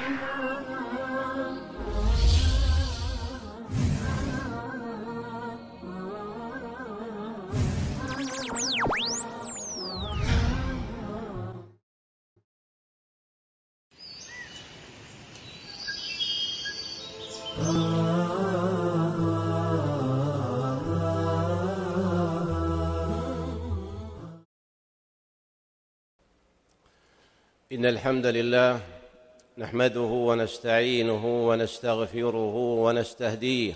إن الحمد لله نحمده ونستعينه ونستغفره ونستهديه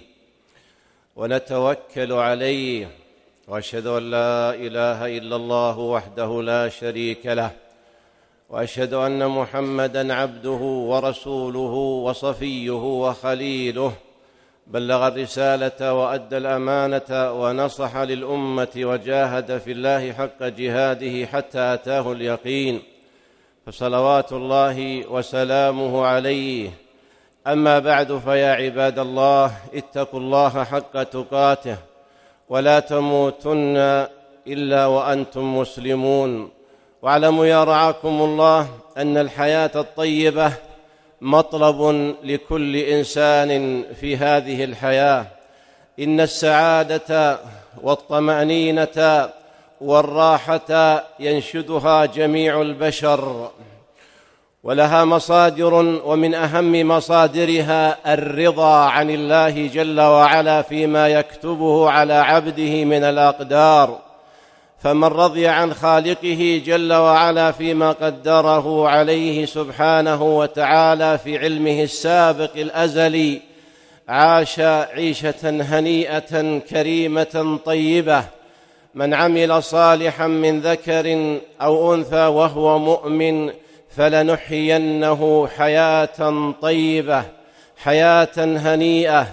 ونتوكل عليه، وأشهد أن لا إله إلا الله وحده لا شريك له، وأشهد أن محمدًا عبده ورسوله وصفيه وخليله، بلغ الرسالة وأدى الأمانة ونصح للأمة وجاهد في الله حق جهاده حتى أتاه اليقين، فصلوات الله وسلامه عليه. أما بعد، فيا عباد الله، اتقوا الله حق تقاته ولا تموتن إلا وأنتم مسلمون. واعلموا يا رعاكم الله أن الحياة الطيبة مطلب لكل إنسان في هذه الحياة. إن السعادة والطمأنينة والراحة ينشدها جميع البشر، ولها مصادر، ومن أهم مصادرها الرضا عن الله جل وعلا فيما يكتبه على عبده من الأقدار. فمن رضي عن خالقه جل وعلا فيما قدره عليه سبحانه وتعالى في علمه السابق الأزلي عاش عيشة هنيئة كريمة طيبة. من عمل صالحا من ذكر أو أنثى وهو مؤمن فلنحيينه حياة طيبة، حياة هنيئة،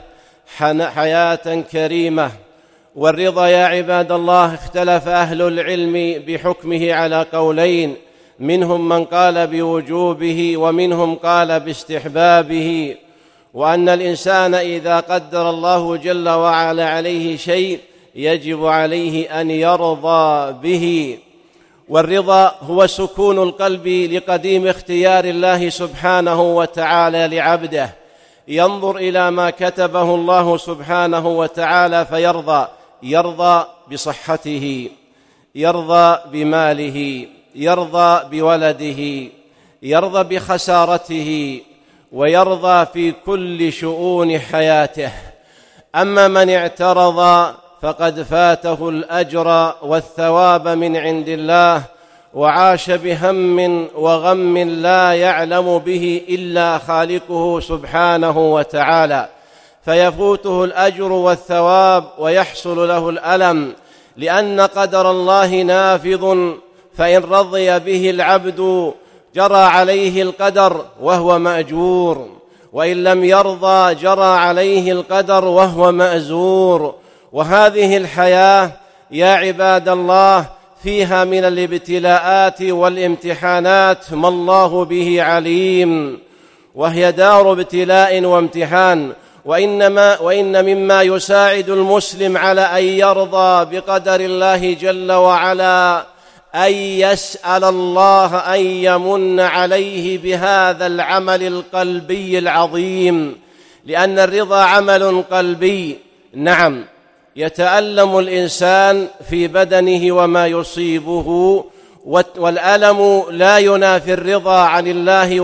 حياة كريمة. والرضا يا عباد الله اختلف أهل العلم بحكمه على قولين، منهم من قال بوجوبه ومنهم قال باستحبابه، وأن الإنسان إذا قدر الله جل وعلا عليه شيء يجب عليه أن يرضى به. والرضا هو سكون القلب لقديم اختيار الله سبحانه وتعالى لعبده، ينظر إلى ما كتبه الله سبحانه وتعالى فيرضى، يرضى بصحته، يرضى بماله، يرضى بولده، يرضى بخسارته، ويرضى في كل شؤون حياته. أما من اعترض فقد فاته الأجر والثواب من عند الله، وعاش بهم وغم لا يعلم به إلا خالقه سبحانه وتعالى، فيفوته الأجر والثواب ويحصل له الألم، لأن قدر الله نافذ، فإن رضي به العبد جرى عليه القدر وهو مأجور، وإن لم يرضى جرى عليه القدر وهو مأزور. وهذه الحياة يا عباد الله فيها من الابتلاءات والامتحانات ما الله به عليم، وهي دار ابتلاء وامتحان. وإن مما يساعد المسلم على أن يرضى بقدر الله جل وعلا أن يسأل الله أن يمن عليه بهذا العمل القلبي العظيم، لأن الرضا عمل قلبي. نعم، يتألم الإنسان في بدنه وما يصيبه، والألم لا ينافي الرضا عن الله،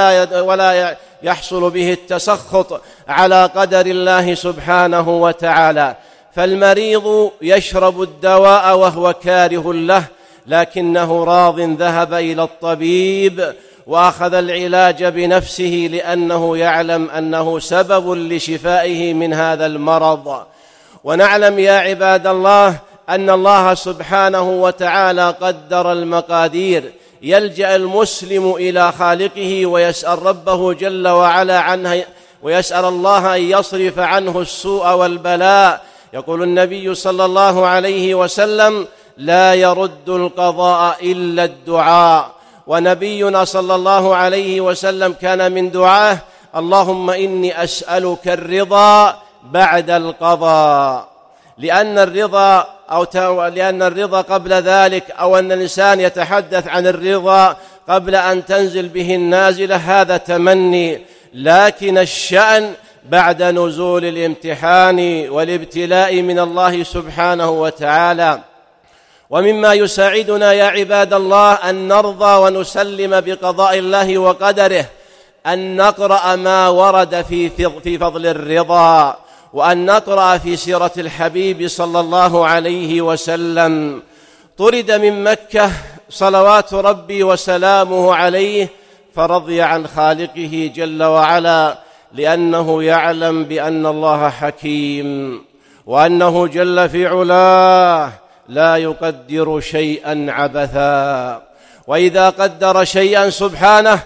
ولا يحصل به التسخط على قدر الله سبحانه وتعالى. فالمريض يشرب الدواء وهو كاره له، لكنه راض، ذهب إلى الطبيب وأخذ العلاج بنفسه، لأنه يعلم أنه سبب لشفائه من هذا المرض. ونعلم يا عباد الله أن الله سبحانه وتعالى قدر المقادير. يلجأ المسلم إلى خالقه ويسأل ربه جل وعلا عنه، ويسأل الله أن يصرف عنه السوء والبلاء. يقول النبي صلى الله عليه وسلم: لا يرد القضاء إلا الدعاء. ونبينا صلى الله عليه وسلم كان من دعاه: اللهم إني أسألك الرضا بعد القضاء، لأن الرضا لأن الرضا قبل ذلك، أو أن الإنسان يتحدث عن الرضا قبل أن تنزل به النازلة، هذا تمني، لكن الشأن بعد نزول الامتحان والابتلاء من الله سبحانه وتعالى. ومما يساعدنا يا عباد الله أن نرضى ونسلم بقضاء الله وقدره أن نقرأ ما ورد في فضل الرضا، وأن نقرأ في سيرة الحبيب صلى الله عليه وسلم. طرد من مكة صلوات ربي وسلامه عليه، فرضي عن خالقه جل وعلا، لأنه يعلم بأن الله حكيم، وأنه جل في علاه لا يقدر شيئا عبثا، وإذا قدر شيئا سبحانه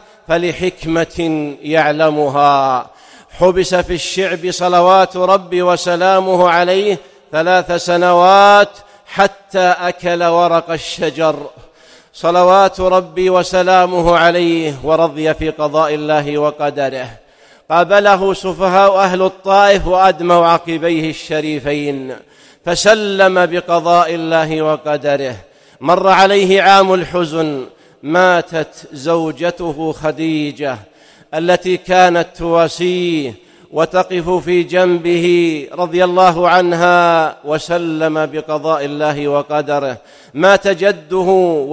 فلحكمة يعلمها. حبس في الشعب صلوات ربي وسلامه عليه 3 سنوات حتى أكل ورق الشجر، صلوات ربي وسلامه عليه، ورضي في قضاء الله وقدره. قابله سفهاء أهل الطائف وأدموا عقبيه الشريفين، فسلم بقضاء الله وقدره. مر عليه عام الحزن، ماتت زوجته خديجة التي كانت تواسيه وتقف في جنبه رضي الله عنها، وسلم بقضاء الله وقدره. مات جده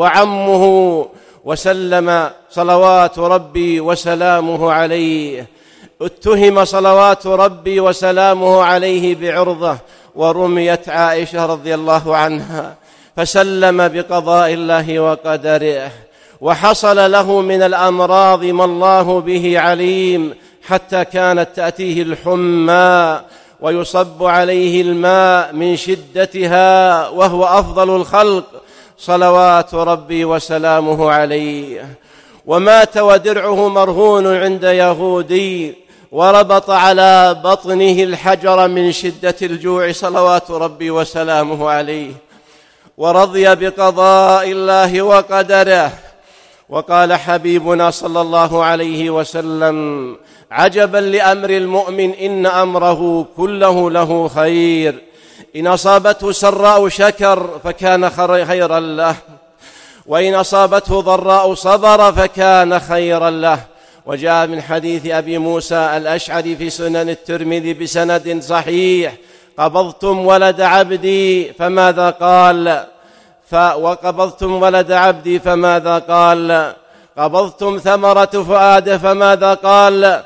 وعمه، وسلم صلوات ربي وسلامه عليه. اتهم صلوات ربي وسلامه عليه بعرضة، ورميت عائشة رضي الله عنها، فسلم بقضاء الله وقدره. وحصل له من الأمراض ما الله به عليم، حتى كانت تأتيه الحمى ويصب عليه الماء من شدتها، وهو أفضل الخلق صلوات ربي وسلامه عليه. ومات ودرعه مرهون عند يهودي، وربط على بطنه الحجر من شدة الجوع صلوات ربي وسلامه عليه، ورضي بقضاء الله وقدره. وقال حبيبنا صلى الله عليه وسلم: عجبا لأمر المؤمن، إن أمره كله له خير، إن أصابته سراء شكر فكان خيرا له، وإن أصابته ضراء صبر فكان خيرا له. وجاء من حديث أبي موسى الأشعري في سنن الترمذي بسند صحيح: قبضتم ولد عبدي فماذا قال؟ وقبضتم ولد عبدي فماذا قال؟ قبضتم ثمرة فؤاده فماذا قال؟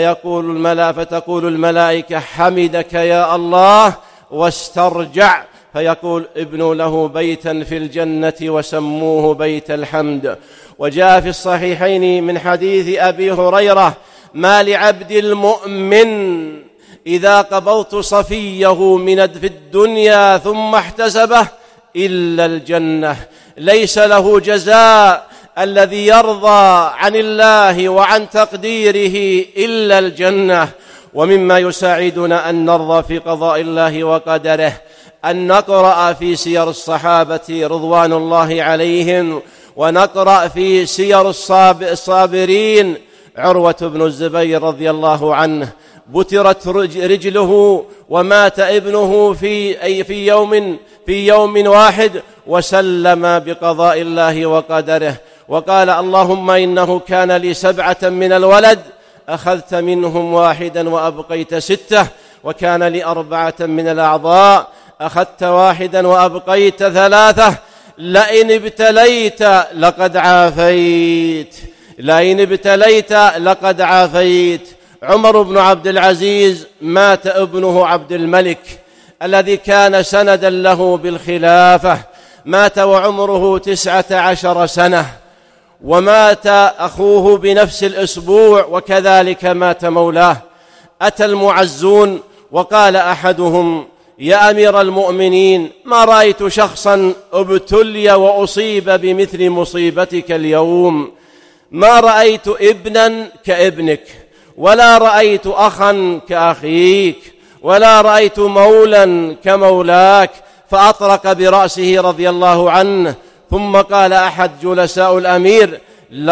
فتقول الملائكة: حمدك يا الله واسترجع، فيقول: ابنوا له بيتا في الجنة وسموه بيت الحمد. وجاء في الصحيحين من حديث أبي هريرة: ما لعبد المؤمن إذا قبضت صفيه في الدنيا ثم احتسبه إلا الجنة، ليس له جزاء الذي يرضى عن الله وعن تقديره إلا الجنة. ومما يساعدنا أن نرضى في قضاء الله وقدره أن نقرأ في سير الصحابة رضوان الله عليهم، ونقرأ في سير الصابرين. عروة بن الزبير رضي الله عنه بترت رجله ومات ابنه في يوم واحد، وسلم بقضاء الله وقدره، وقال: اللهم إنه كان لي 7 من الولد، أخذت منهم 1 وأبقيت 6، وكان لي 4 من الأعضاء، أخذت 1 وأبقيت 3، لئن ابتليت لقد عافيت، لئن ابتليت لقد عافيت. عمر بن عبد العزيز مات ابنه عبد الملك الذي كان سندا له بالخلافة، مات وعمره 19 سنة، ومات أخوه بنفس الأسبوع، وكذلك مات مولاه. أتى المعزون وقال أحدهم: يا أمير المؤمنين، ما رأيت شخصا ابتلي وأصيب بمثل مصيبتك اليوم، ما رأيت ابنا كابنك، ولا رأيت أخا كأخيك، ولا رأيت مولا كمولاك. فأطرق برأسه رضي الله عنه، ثم قال أحد جلساء الأمير: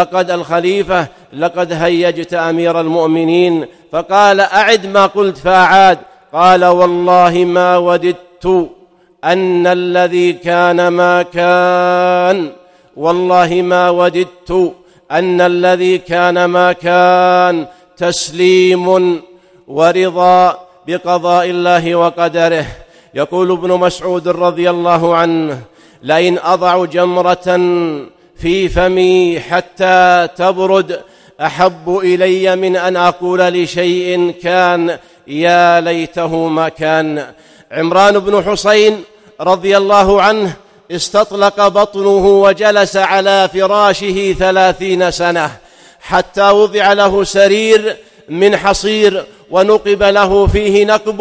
لقد هيجت أمير المؤمنين. فقال: أعد ما قلت. فأعاد. قال: والله ما وددت أن الذي كان ما كان، والله ما وددت أن الذي كان ما كان تسليم ورضا بقضاء الله وقدره. يقول ابن مسعود رضي الله عنه: لئن أضع جمرة في فمي حتى تبرد أحب إلي من أن أقول لشيء كان يا ليته ما كان. عمران بن حسين رضي الله عنه استطلق بطنه وجلس على فراشه 30 سنة حتى وضع له سرير من حصير ونقب له فيه نقب،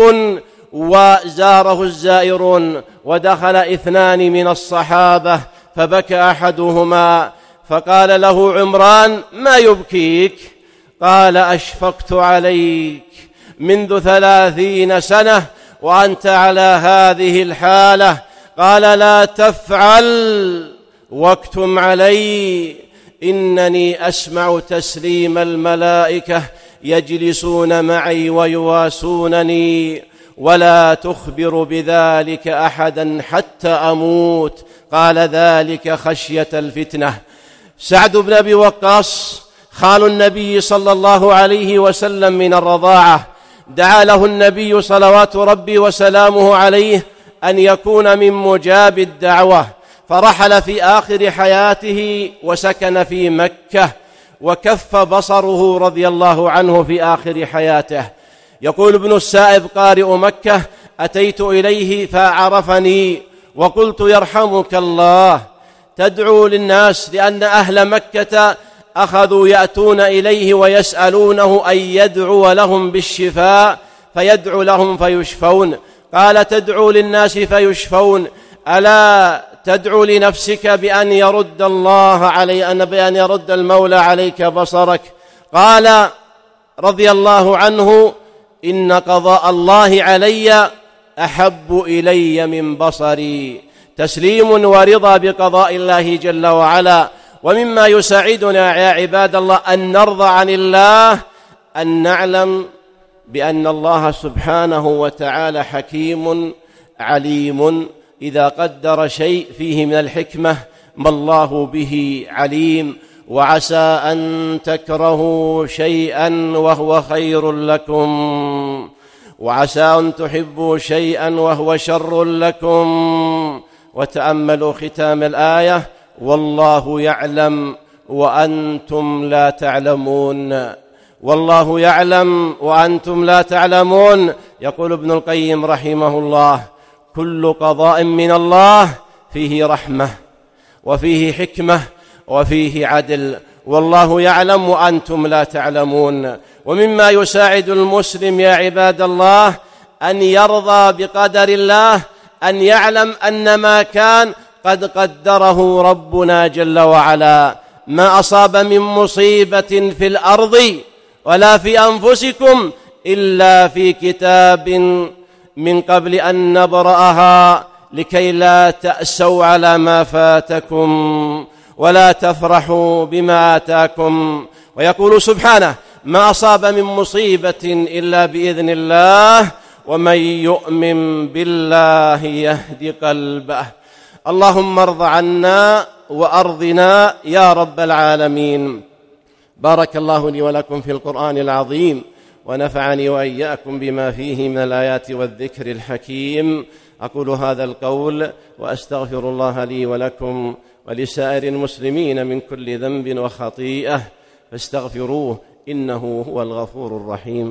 وزاره الزائرون ودخل 2 من الصحابة فبكى أحدهما فقال له عمران: ما يبكيك؟ قال: أشفقت عليك منذ 30 سنة وأنت على هذه الحالة. قال: لا تفعل واكتم علي، إنني أسمع تسليم الملائكة يجلسون معي ويواسونني، ولا تخبر بذلك أحدا حتى أموت. قال: ذلك خشية الفتنة. سعد بن أبي وقاص خال النبي صلى الله عليه وسلم من الرضاعة، دعا له النبي صلوات ربي وسلامه عليه أن يكون من مجاب الدعوة، فرحل في آخر حياته وسكن في مكة، وكف بصره رضي الله عنه في آخر حياته. يقول ابن السائب قارئ مكة: أتيت إليه فعرفني وقلت: يرحمك الله، تدعو للناس، لأن أهل مكة أخذوا يأتون إليه ويسألونه أن يدعو لهم بالشفاء، فيدعو لهم فيشفون. قال: تدعو للناس فيشفون، ألا تدعو لنفسك بأن يرد بأن يرد المولى عليك بصرك؟ قال رضي الله عنه: إن قضاء الله علي أحب إلي من بصري. تسليم ورضا بقضاء الله جل وعلا. ومما يساعدنا يا عباد الله أن نرضى عن الله أن نعلم بأن الله سبحانه وتعالى حكيم عليم، إذا قدر شيء فيه من الحكمة ما الله به عليم. وعسى أن تكرهوا شيئا وهو خير لكم، وعسى أن تحبوا شيئا وهو شر لكم. وتأملوا ختام الآية: والله يعلم وأنتم لا تعلمون. والله يعلم وأنتم لا تعلمون. يقول ابن القيم رحمه الله: كل قضاء من الله فيه رحمة وفيه حكمة وفيه عدل، والله يعلم وأنتم لا تعلمون. ومما يساعد المسلم يا عباد الله أن يرضى بقدر الله أن يعلم أن ما كان قد قدره ربنا جل وعلا. ما أصاب من مصيبة في الأرض ولا في أنفسكم إلا في كتاب من قبل أن نبرأها لكي لا تأسوا على ما فاتكم ولا تفرحوا بما آتاكم. ويقول سبحانه: ما أصاب من مصيبة إلا بإذن الله ومن يؤمن بالله يهد قلبه. اللهم ارض عنا وأرضنا يا رب العالمين. بارك الله لي ولكم في القرآن العظيم، ونفعني وإياكم بما فيه من الآيات والذكر الحكيم. أقول هذا القول وأستغفر الله لي ولكم ولسائر المسلمين من كل ذنب وخطيئة، فاستغفروه إنه هو الغفور الرحيم.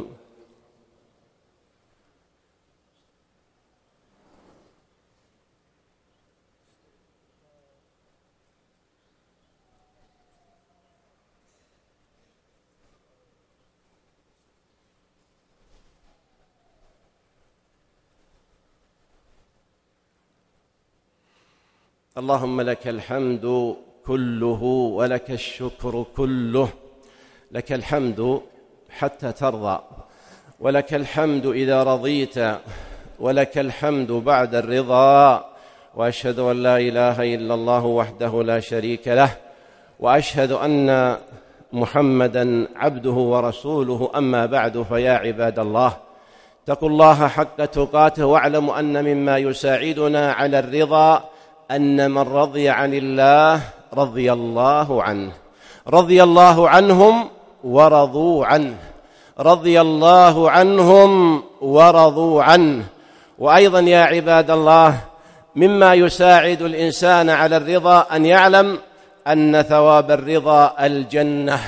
اللهم لك الحمد كله ولك الشكر كله. لك الحمد حتى ترضى، ولك الحمد إذا رضيت، ولك الحمد بعد الرضا. وأشهد أن لا إله إلا الله وحده لا شريك له، وأشهد أن محمدًا عبده ورسوله. أما بعد، فيا عباد الله، اتقوا الله حق تقاته واعلموا أن مما يساعدنا على الرضا أن من رضي عن الله رضي الله عنه، رضي الله عنهم ورضوا عنه، رضي الله عنهم ورضوا عنه. وأيضا يا عباد الله مما يساعد الإنسان على الرضا أن يعلم أن ثواب الرضا الجنة،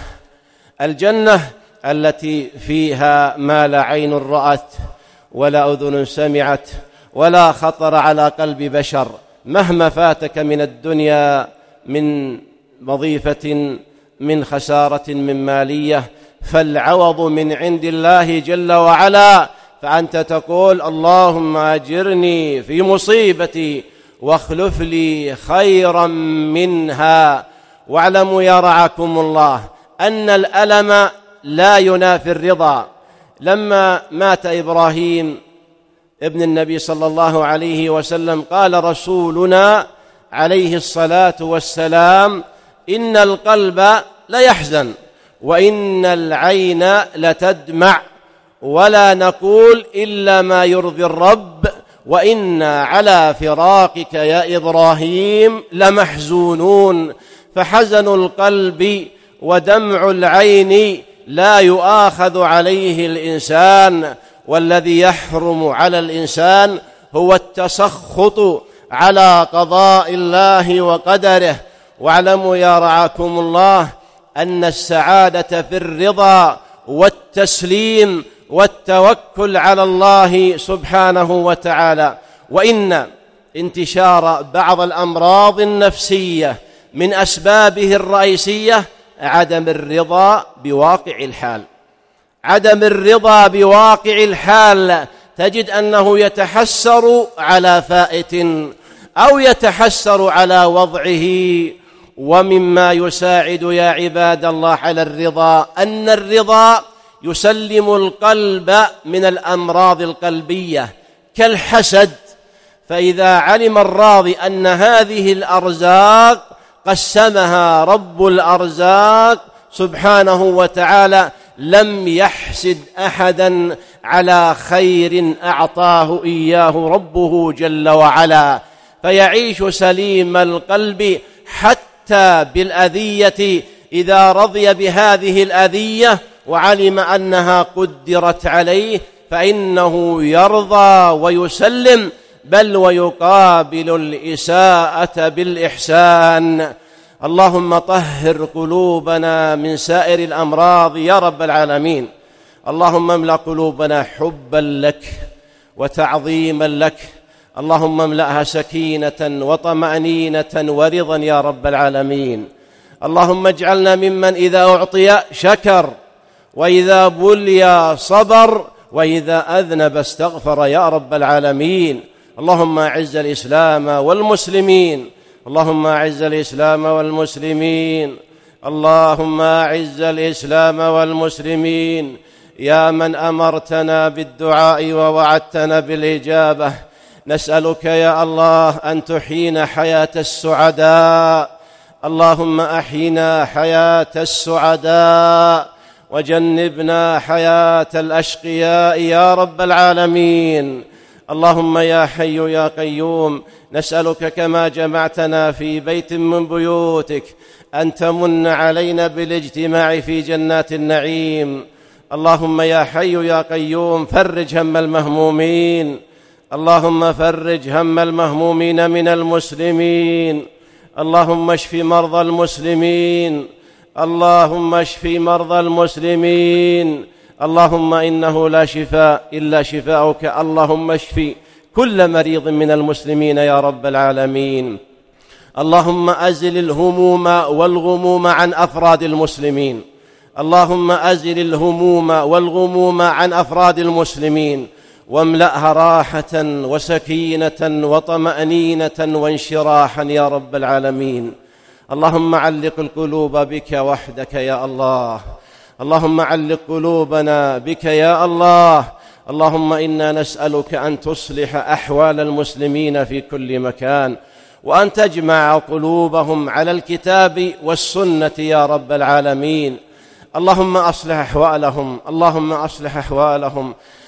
الجنة التي فيها ما لا عين رأت ولا أذن سمعت ولا خطر على قلب بشر. مهما فاتك من الدنيا من وظيفة، من خسارة، من مالية، فالعوض من عند الله جل وعلا، فأنت تقول اللهم أجرني في مصيبتي واخلف لي خيرا منها. واعلموا يا رعاكم الله أن الألم لا ينافي الرضا. لما مات إبراهيم ابن النبي صلى الله عليه وسلم قال رسولنا عليه الصلاة والسلام إن القلب ليحزن وإن العين لتدمع ولا نقول إلا ما يرضي الرب وإنا على فراقك يا إبراهيم لمحزونون. فحزن القلب ودمع العين لا يؤاخذ عليه الإنسان، والذي يحرم على الإنسان هو التسخط على قضاء الله وقدره. واعلموا يا رعاكم الله أن السعادة في الرضا والتسليم والتوكل على الله سبحانه وتعالى. وإن انتشار بعض الأمراض النفسية من أسبابه الرئيسية عدم الرضا بواقع الحال، عدم الرضا بواقع الحال. تجد أنه يتحسر على فائت أو يتحسر على وضعه. ومما يساعد يا عباد الله على الرضا أن الرضا يسلم القلب من الأمراض القلبية كالحسد. فإذا علم الراضي أن هذه الأرزاق قسمها رب الأرزاق سبحانه وتعالى لم يحسد أحدا على خير أعطاه إياه ربه جل وعلا، فيعيش سليم القلب حتى بالأذية. إذا رضي بهذه الأذية وعلم أنها قدرت عليه فإنه يرضى ويسلم، بل ويقابل الإساءة بالإحسان. اللهم طهر قلوبنا من سائر الأمراض يا رب العالمين. اللهم املأ قلوبنا حبا لك وتعظيما لك. اللهم املأها سكينة وطمأنينة ورضا يا رب العالمين. اللهم اجعلنا ممن إذا أعطي شكر، وإذا بلي صبر، وإذا أذنب استغفر يا رب العالمين. اللهم أعز الإسلام والمسلمين، اللهم أعز الإسلام والمسلمين، اللهم أعز الإسلام والمسلمين. يا من أمرتنا بالدعاء ووعدتنا بالإجابة، نسألك يا الله أن تحيينا حياة السعداء. اللهم أحينا حياة السعداء وجنبنا حياة الأشقياء يا رب العالمين. اللهم يا حي يا قيوم، نسألك كما جمعتنا في بيت من بيوتك أن تمن علينا بالاجتماع في جنات النعيم. اللهم يا حي يا قيوم فرج هم المهمومين، اللهم فرج هم المهمومين من المسلمين. اللهم اشف مرضى المسلمين، اللهم اشف مرضى المسلمين. اللهم إنه لا شفاء إلا شفاؤك. اللهم اشف كل مريض من المسلمين يا رب العالمين. اللهم أزل الهموم والغموم عن أفراد المسلمين، اللهم أزل الهموم والغموم عن أفراد المسلمين، واملأها راحة وسكينة وطمأنينة وانشراحا يا رب العالمين. اللهم علق القلوب بك وحدك يا الله، اللهم علق قلوبنا بك يا الله. اللهم إنا نسألك أن تصلح أحوال المسلمين في كل مكان، وأن تجمع قلوبهم على الكتاب والسنة يا رب العالمين. اللهم أصلح أحوالهم، اللهم أصلح أحوالهم.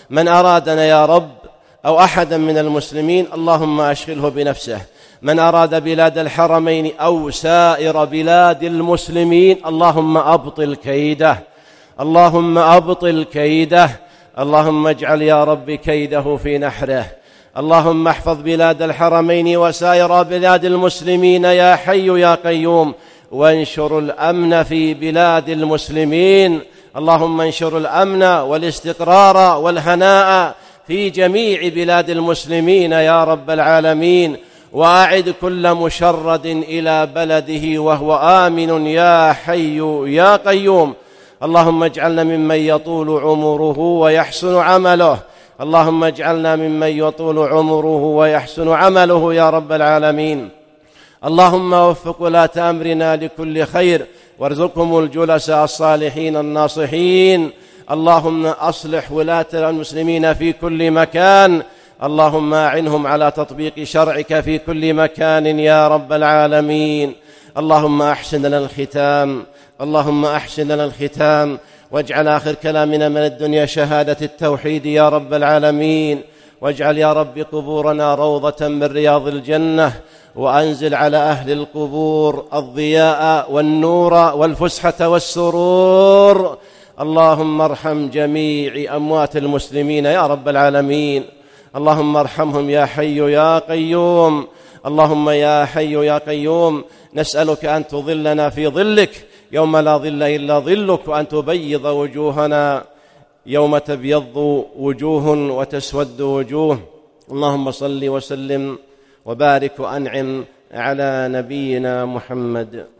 من أرادنا يا رب أو أحدا من المسلمين اللهم أشغله بنفسه. من أراد بلاد الحرمين أو سائر بلاد المسلمين اللهم أبطل كيده، اللهم أبطل كيده، اللهم اجعل يا رب كيده في نحره. اللهم احفظ بلاد الحرمين وسائر بلاد المسلمين يا حي يا قيوم، وانشر الأمن في بلاد المسلمين. اللهم انشر الأمن والاستقرار والهناء في جميع بلاد المسلمين يا رب العالمين، وأعد كل مشرد إلى بلده وهو آمن يا حي يا قيوم. اللهم اجعلنا ممن يطول عمره ويحسن عمله، اللهم اجعلنا ممن يطول عمره ويحسن عمله يا رب العالمين. اللهم وفق ولاة أمرنا لكل خير، وارزقهم الجلساء الصالحين الناصحين. اللهم أصلح ولاة المسلمين في كل مكان، اللهم أعنهم على تطبيق شرعك في كل مكان يا رب العالمين. اللهم أحسن لنا الختام، اللهم أحسن لنا الختام، واجعل آخر كلامنا من الدنيا شهادة التوحيد يا رب العالمين. واجعل يا رب قبورنا روضة من رياض الجنة، وأنزل على أهل القبور الضياء والنور والفسحة والسرور. اللهم ارحم جميع أموات المسلمين يا رب العالمين، اللهم ارحمهم يا حي يا قيوم. اللهم يا حي يا قيوم نسألك أن تظلنا في ظلك يوم لا ظل إلا ظلك، وأن تبيض وجوهنا يوم تبيض وجوه وتسود وجوه. اللهم صل وسلم وبارك وأنعم على نبينا محمد.